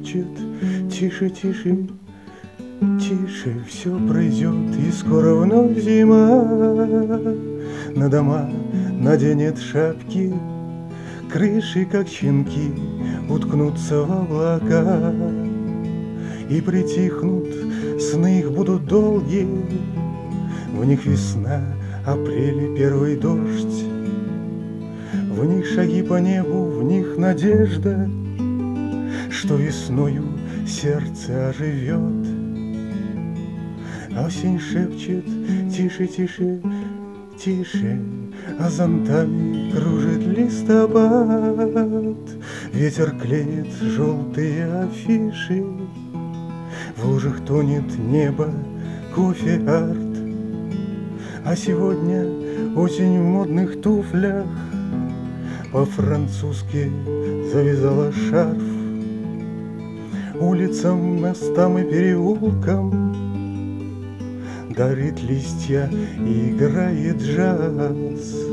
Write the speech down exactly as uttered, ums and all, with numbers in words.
шепчет: тише, тише, тише, все пройдет, и скоро вновь зима. На дома наденет шапки, крыши, как щенки, уткнутся в облака, и притихнут, сны их будут долгие, в них весна, апрель и первый дождь, в них шаги по небу, в них надежда, что весною сердце оживет. Осень шепчет: тише, тише, тише, а зонтами кружит листопад. Ветер клеит желтые афиши, в лужах тонет небо, кофе-арт. А сегодня осень в модных туфлях по-французски завязала шарф. Улицам, мостам и переулкам дарит листья и играет джаз.